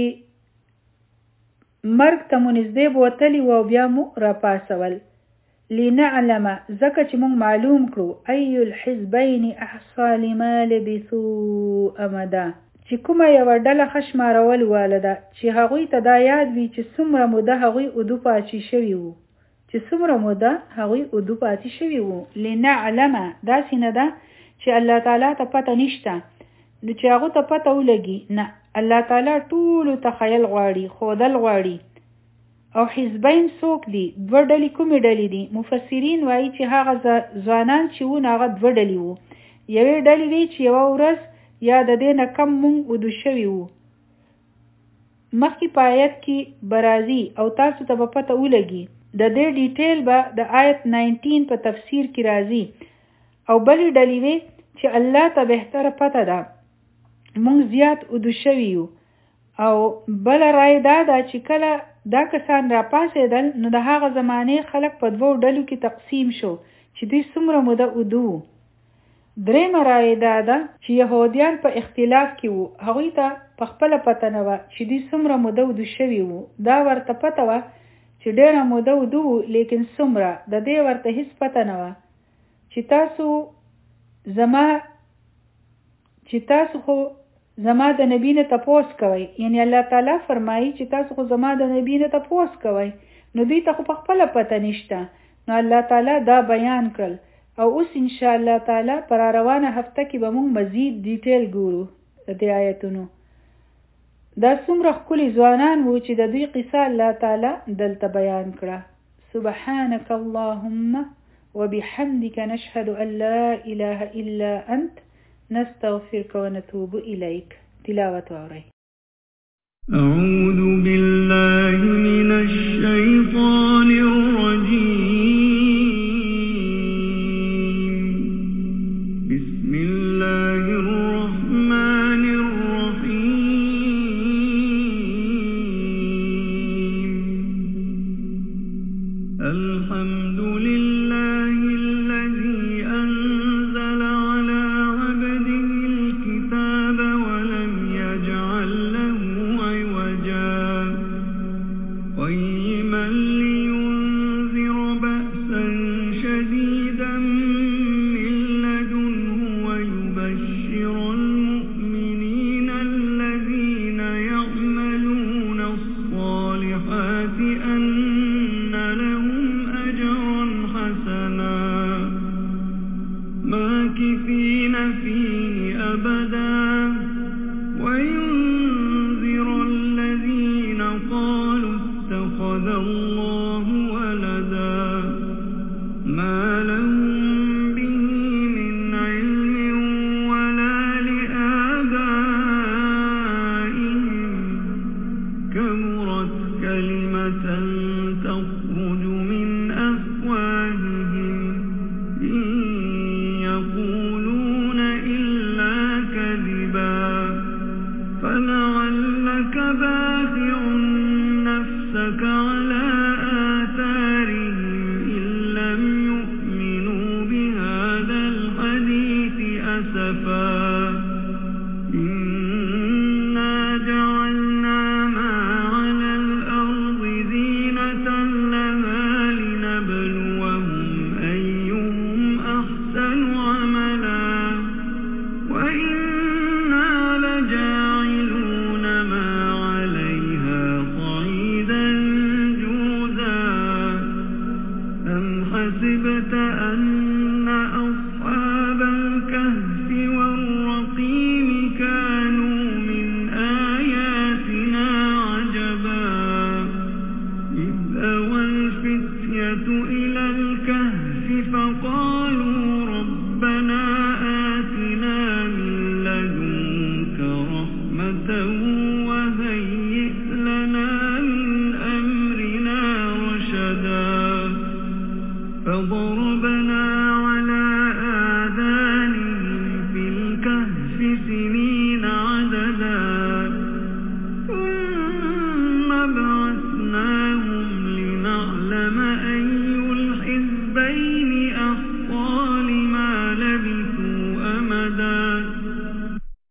مرګ ته مو نږدې بوتلی و او بیا مو را پاسول. لنعلم، ځکه چې مونږ معلوم کړو ای الحزبین احصا لما لبثوا امدا، چې کومه یوه ډله ښه شمارول واله ده چې هغوی ته دا یاد وي چې څومره موده هغوی ودو پاتې شوي وو، چې څومره موده هغوی ودو پاتې شوي وو. لنعلم داسې نه ده چې الله تعالی ته پته نشته نو چې هغو ته پته ولګي، نه، الله تعالی ټولو ته خیل غواړي، ښودل غواړي. او حزبین څوک دي؟ 2 ډلې. کومې ډلې دي؟ مفسرین وایي چې هغه ځوانان چې وو هغه 2 ډلې وو. یوې ډلې وی چې یوه ورځ یا د دې نه کم مونږ ودو شوي وو، مخکې په آیت کې برازي او تاسو ته به پته ولګي. د دې ډیټیل به د آیت 19 په تفسیر کې راځي. او بلې ډلې وی چې الله ته بهتره پته ده مونږ زیات ودو شوي یو. او بل رای دا ده چې کله دا کسان را پاسېدل نو د هغه زمانې خلک په 2 ډلو کې تقسیم شو چې دوی څومره موده ودو. درېمه رای دا ده چې یهودیان په اختلاف کې وو، هغوی ته په خپله پته نه وه چې دوی څومره موده ودو شوي وو. دا ورته پته وه چې ډېره موده ودو وو، لیکن څومره د دې ورته هیڅ پته نه وه چې تاسو خو زما د نبی نه تپوس کوئ. یعنی الله تعالی فرمایي چې تاسو خو زما د نبی نه تپوس کوئ، نو دوی ته خو په خپله پته نشته. نو الله تعالی دا بیان کړل. او اوس ان شاء الله تعالی پر روانه هفته کې به موږ مزید ډیټیل ګورو د دې آیتونو. دا څومره ښکلي ځوانان وو چې د دوی قصه الله تعالی دلته بیان کړه. سبحانك اللهم وبحمدك نشهد أن لا إله إلا أنت نستغفرك ونتوب إليك. تلاوة وعري. أعوذ بالله من الشيطان الرجيم. بسم الله الرحمن الرحيم. الحمد لله الذي أنزل على عبده الكتاب ولم يجعل له عوجا قيما لينذر بأسا شديدا